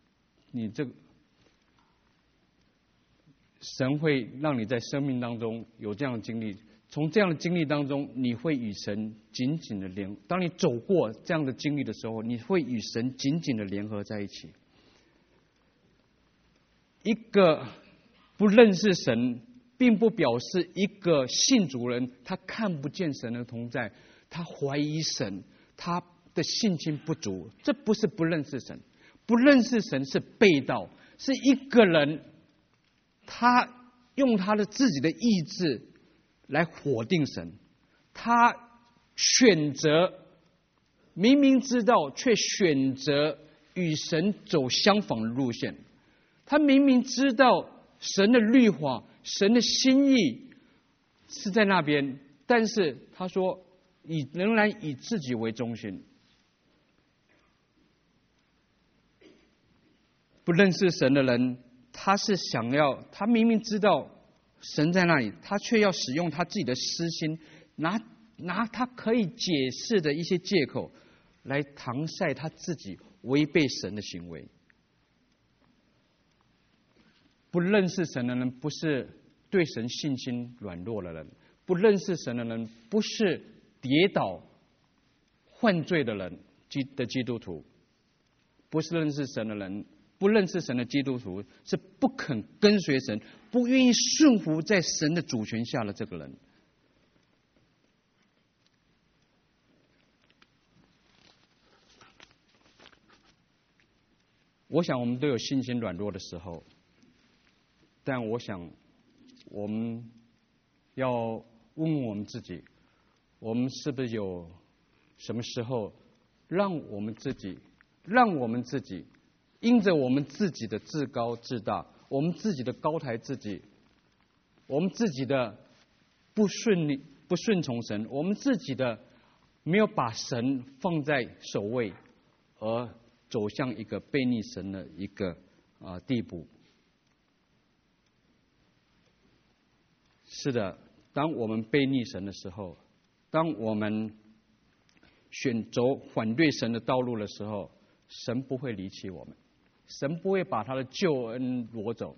会让你在生命当中有这样的经历。从这样的经历当中，你会与神紧紧的连。当你走过这样的经历的时候，你会与神紧紧的联合在一起。一个不认识神并不表示一个信主人他看不见神的同在，他怀疑神，他的信心不足。这不是不认识神，不认识神是背道，是一个人他用他的自己的意志来否定神，他选择明明知道却选择与神走相反的路线。他明明知道神的律法，神的心意是在那边，但是他说仍然以自己为中心。不认识神的人，他是想要，他明明知道神在那里，他却要使用他自己的私心，拿他可以解释的一些借口来搪塞他自己违背神的行为。不认识神的人，不是对神信心软弱的人；不认识神的人，不是跌倒犯罪的人的基督徒；不是认识神的人，不认识神的基督徒，是不肯跟随神，不愿意顺服在神的主权下的这个人。我想我们都有信心软弱的时候，但我想我们要问问我们自己，我们是不是有什么时候让我们自己因着我们自己的自高自大，我们自己的高抬自己，我们自己的不顺从神，我们自己的没有把神放在首位，而走向一个悖逆神的一个地步。是的，当我们悖逆神的时候，当我们选走反对神的道路的时候，神不会离弃我们，神不会把他的救恩夺走。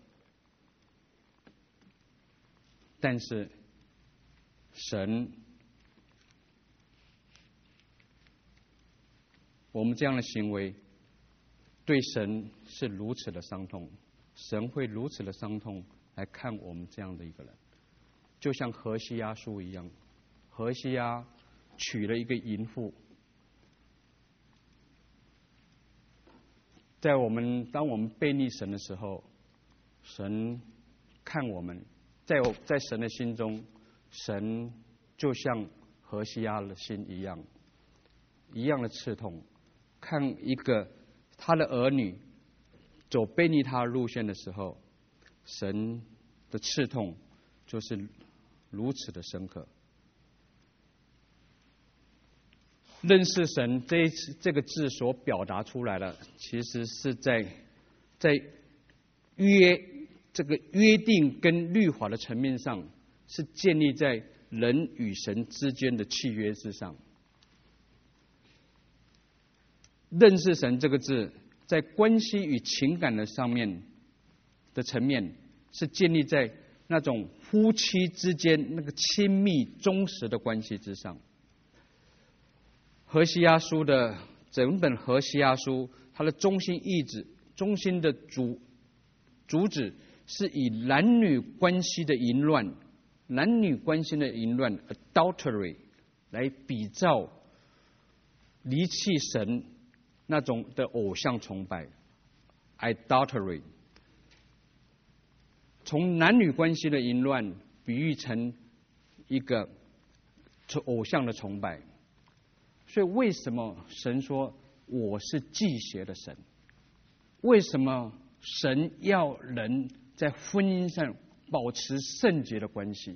但是神，我们这样的行为对神是如此的伤痛，神会如此的伤痛来看我们这样的一个人。就像何西阿书一样，何西阿娶了一个淫妇。当我们悖逆神的时候，神看我们，在神的心中，神就像何西阿的心一样的刺痛。看一个他的儿女走悖逆他的路线的时候，神的刺痛就是如此的深刻。认识神这个字所表达出来的，其实是在这个约定跟律法的层面上，是建立在人与神之间的契约之上。认识神这个字，在关系与情感的上面的层面，是建立在那种夫妻之间那个亲密忠实的关系之上。何西阿书的整本何西阿书，它的中心意志、中心的主旨，是以男女关系的淫乱 （adultery） 来比照离弃神那种的偶像崇拜 （idolatry）。从男女关系的淫乱比喻成一个偶像的崇拜。所以为什么神说我是忌邪的神？为什么神要人在婚姻上保持圣洁的关系？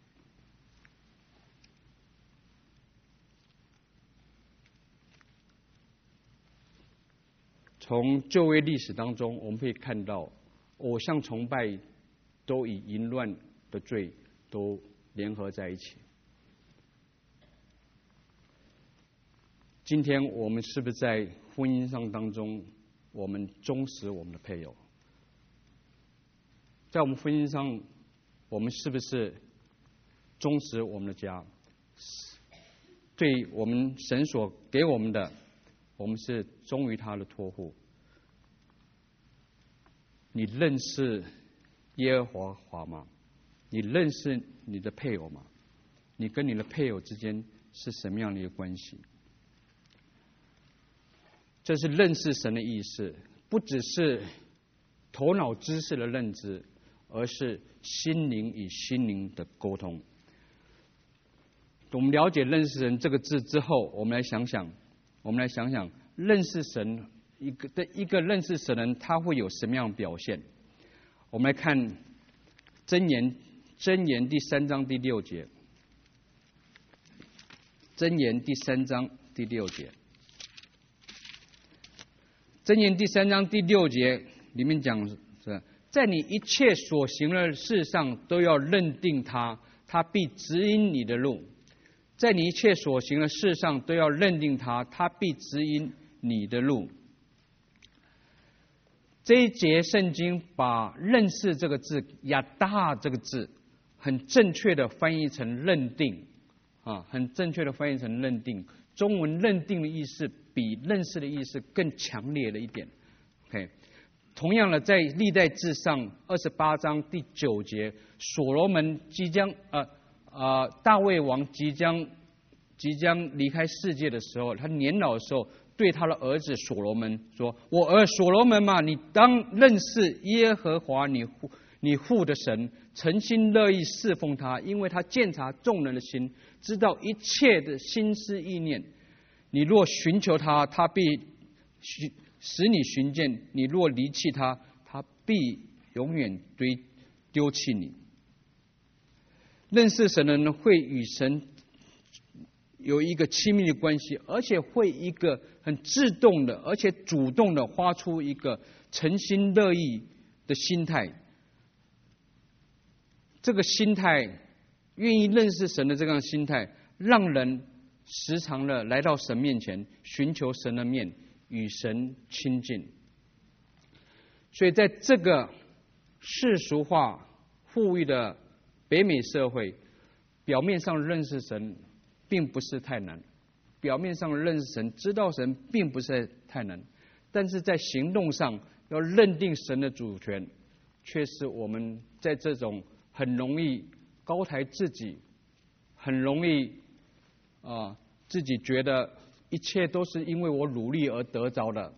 从旧约历史当中，我们可以看到偶像崇拜都以淫乱的罪都联合在一起。今天我们是不是在婚姻上当中，我们忠实我们的配偶？在我们婚姻上，我们是不是忠实我们的家？对我们神所给我们的，我们是忠于他的托付。你认识耶和华吗？ 你认识你的配偶吗？你跟你的配偶之间是什么样的一个关系？这是认识神的意思，不只是头脑知识的认知，而是心灵与心灵的沟通。我们了解认识神这个字之后，我们来想想认识神一个认识神的人，他会有什么样的表现？我们来看箴言第3章第6节。箴言第3章第6节。箴言第3章第6节里面讲是，在你一切所行的事上都要认定他，他必指引你的路。在你一切所行的事上都要认定他，他必指引你的路。这一节圣经把认识这个字，亚大这个字，很正确的翻译成认定，很正确的翻译成认定。中文认定的意思比认识的意思更强烈了一点。OK， 同样的，在历代志上28章第9节，所罗门大卫王即将离开世界的时候，他年老的时候，对他的儿子所罗门说：“我儿所罗门嘛，你当认识耶和华你父的神，诚心乐意侍奉他，因为他鉴察众人的心，知道一切的心思意念。你若寻求他，他必使你寻见；你若离弃他，他必永远丢弃你。”认识神的人会与神有一个亲密的关系，而且会一个很自动的，而且主动的发出一个诚心乐意的心态。这个心态，愿意认识神的这样心态，让人时常的来到神面前，寻求神的面，与神亲近。所以在这个世俗化、富裕的北美社会，表面上认识神并不是太难，表面上认识神、知道神并不是太难，但是在行动上要认定神的主权，却是我们在这种很容易高抬自己，很容易自己觉得一切都是因为我努力而得着的，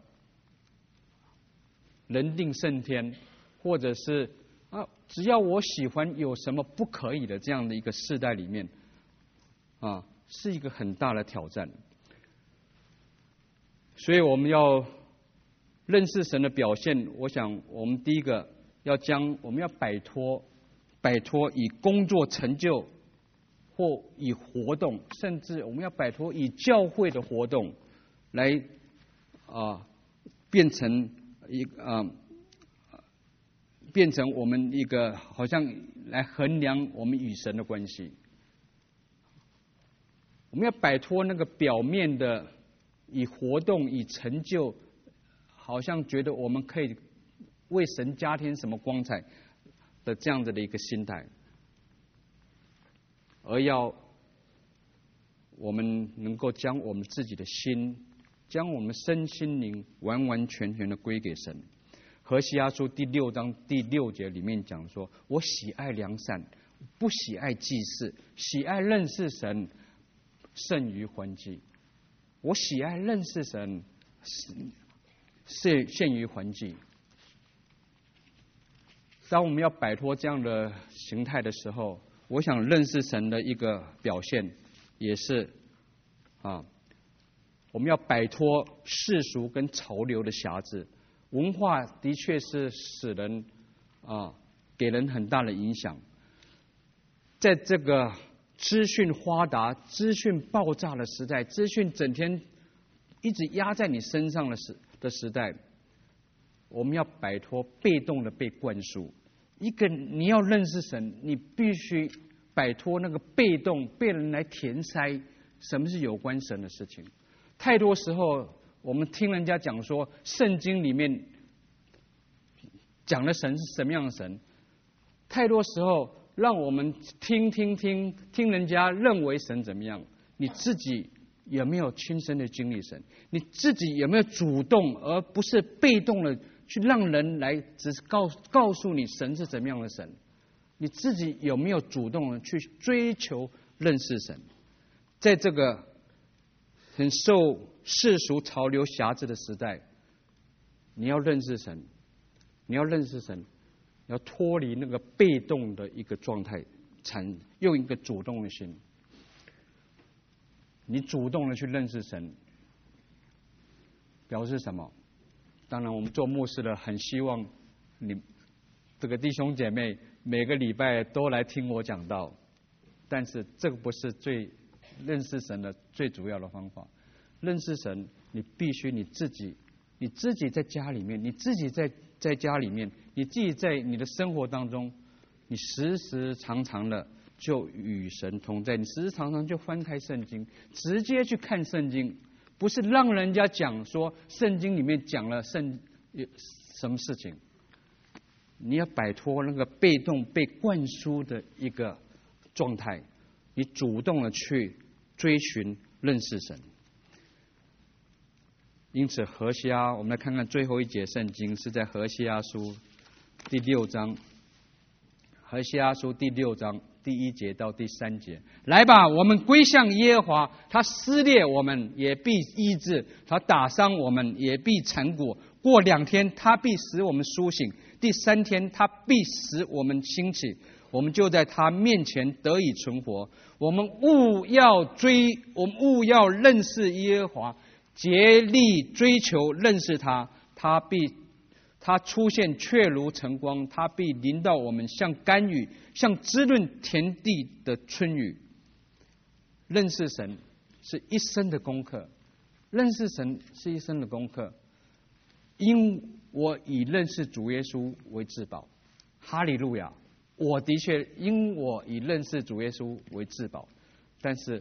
人定胜天，或者是只要我喜欢，有什么不可以的这样的一个世代里面，是一个很大的挑战。所以我们要认识神的表现，我想我们第一个我们要摆脱以工作成就或以活动，甚至我们要摆脱以教会的活动来变成我们一个好像来衡量我们与神的关系。我们要摆脱那个表面的以活动以成就，好像觉得我们可以为神加添什么光彩的这样子的一个心态，而要我们能够将我们自己的心，将我们身心灵完完全全的归给神。何西阿书第6章第6节里面讲说：“我喜爱良善，不喜爱祭祀，喜爱认识神，胜于燔祭。”我喜爱认识神，胜于燔祭。当我们要摆脱这样的形态的时候，我想认识神的一个表现，也是我们要摆脱世俗跟潮流的辖制。文化的确是使人给人很大的影响。在这个资讯发达、资讯爆炸的时代，资讯整天一直压在你身上的时代，我们要摆脱被动的被灌输。你要认识神，你必须摆脱那个被动被人来填塞什么是有关神的事情。太多时候我们听人家讲说圣经里面讲的神是什么样的神，太多时候让我们听人家认为神怎么样，你自己有没有亲身的经历神？你自己有没有主动而不是被动的去让人来只是告诉你神是怎么样的神？ 你自己有没有主动的去追求认识神？在这个很受世俗潮流辖制的时代，你要认识神，你要认识神，要脱离那个被动的一个状态，用一个主动的心。你主动的去认识神，表示什么？当然，我们做牧师的很希望你这个弟兄姐妹每个礼拜都来听我讲道，但是这个不是认识神的最主要的方法。认识神，你必须你自己在家里面，你自己在家里面，你自己在你的生活当中，你时时常常的就与神同在，你时时常常就翻开圣经，直接去看圣经，不是让人家讲说圣经里面讲了什么事情。你要摆脱那个被动被灌输的一个状态，你主动的去追寻认识神。因此何西阿，我们来看看最后一节圣经，是在何西阿书第6章，何西阿书第6章第1节到第3节。来吧，我们归向耶和华，他撕裂我们也必医治，他打伤我们也必缠裹。过2天，他必使我们苏醒；第3天，他必使我们兴起。我们就在他面前得以存活。我们务要认识耶和华，竭力追求认识他。他出现却如晨光，他必临到我们，像甘雨，像滋润田地的春雨。认识神是一生的功课，认识神是一生的功课。因我以认识主耶稣为至宝，哈利路亚！我的确因我以认识主耶稣为至宝，但是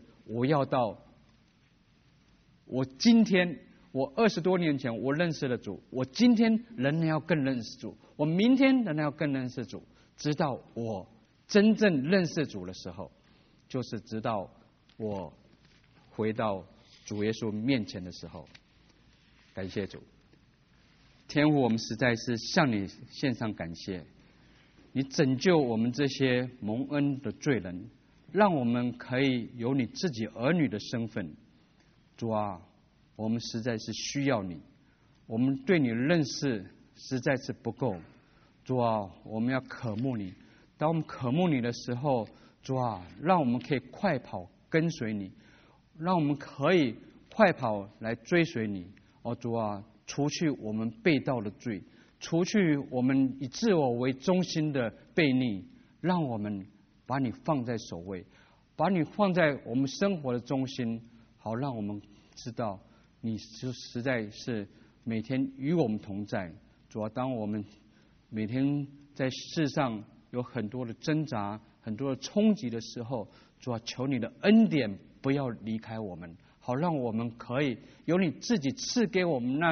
我今天20多年前我认识了主，我今天仍然要更认识主，我明天仍然要更认识主，直到我真正认识主的时候，就是直到我回到主耶稣面前的时候。感谢主，天父，我们实在是向你献上感谢，你拯救我们这些蒙恩的罪人，让我们可以有你自己儿女的身份。主啊，我们实在是需要你，我们对你的认识实在是不够。主啊，我们要渴慕你，当我们渴慕你的时候，主啊，让我们可以快跑跟随你，让我们可以快跑来追随你。主啊，除去我们背道的罪，除去我们以自我为中心的悖逆，让我们把你放在首位，把你放在我们生活的中心，好让我们知道你实在是每天与我们同在。主啊，当我们每天在世上有很多的挣扎，很多的冲击的时候，主啊，求你的恩典不要离开我们，好让我们可以有你自己赐给我们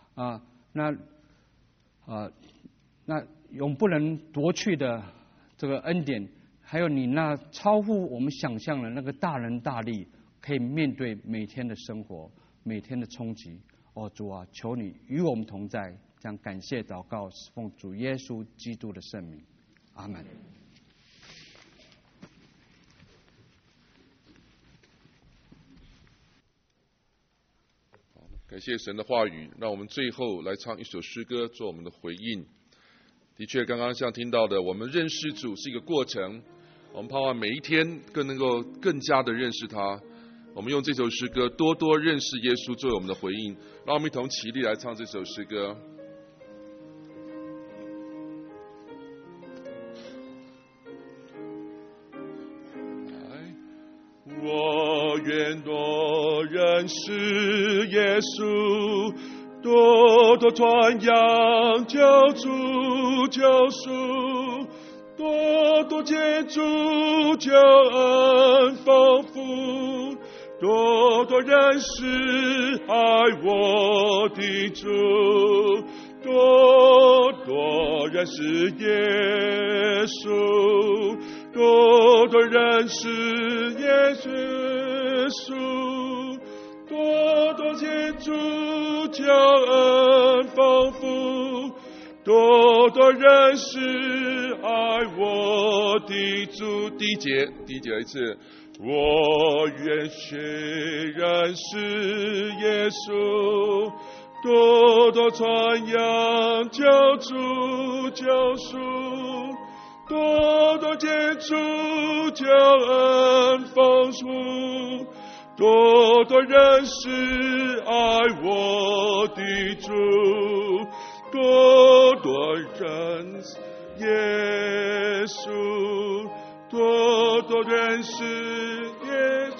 那永不能夺去的这个恩典，还有你那超乎我们想象的那个大能大力，可以面对每天的生活，每天的冲击。主啊，求你与我们同在，这样感谢祷告，是奉主耶稣基督的圣名，阿们。 感谢神的话语，让我们最后来唱一首诗歌做我们的回应。的确，刚刚像听到的，我们认识主是一个过程，我们盼望每一天能够更加的认识他。我们用这首诗歌多多认识耶稣作为我们的回应，让我们一同起立来唱这首诗歌。 我愿多认识耶稣，多多传扬救主救赎，多多见主救恩丰富，多多认识爱我的主，多多认识耶稣，多多认识耶稣，多多见主救恩丰富， 多多认识爱我的主。第一节来一次。我愿谁认识耶稣，多多传扬救主救赎，多多接触救恩丰富，多多认识爱我的主，多多认识耶稣，多多认识耶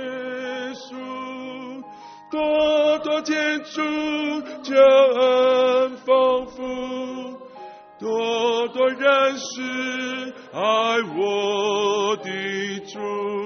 稣，多多接触救恩丰富，多多认识爱我的主。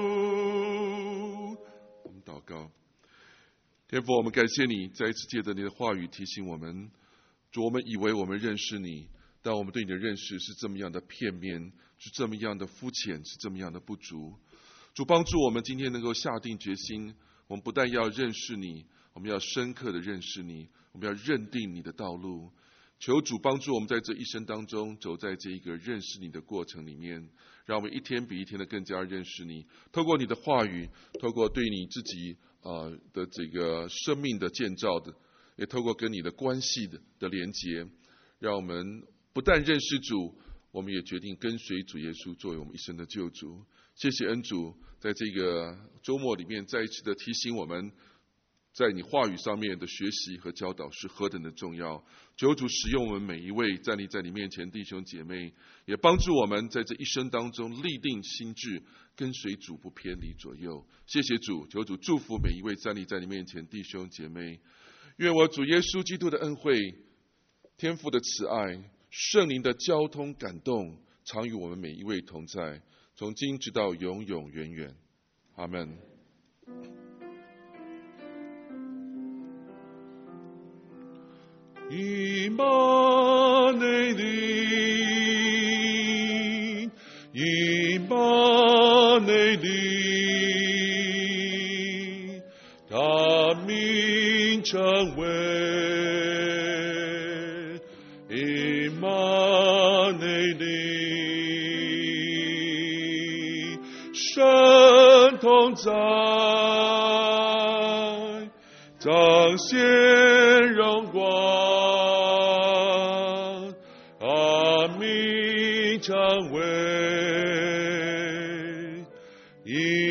我们祷告，天父，我们感谢你再一次借着你的话语提醒我们，主，我们以为我们认识你，但我们对你的认识是这么样的片面，是这么样的肤浅，是这么样的不足。主，帮助我们今天能够下定决心，我们不但要认识你，我们要深刻的认识你，我们要认定你的道路。求主帮助我们在这一生当中走在这一个认识你的过程里面，让我们一天比一天的更加认识你，透过你的话语，透过对你自己的这个生命的建造的，也透过跟你的关系的连结，让我们不但认识主，我们也决定跟随主耶稣作为我们一生的救主。谢谢恩主，在这个周末里面再一次的提醒我们，在你话语上面的学习和教导是何等的重要。求主使用我们每一位站立在你面前弟兄姐妹，也帮助我们在这一生当中立定心志，跟随主不偏离左右。谢谢主，求主祝福每一位站立在你面前弟兄姐妹。愿我主耶稣基督的恩惠、天父的慈爱、圣灵的交通感动，常与我们每一位同在，从今直到永永远远。阿们。以马内利，以马内利，他名称为以马内利，神同在，彰显荣光。成为